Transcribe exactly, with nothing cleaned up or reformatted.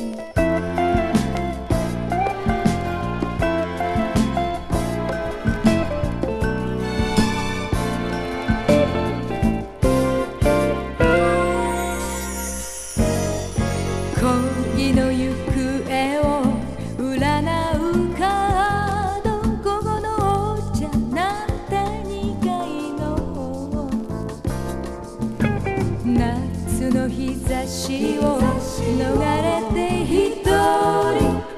恋の行方を占うカード、午後のお茶なんて苦いの。夏の日差しを逃れて一人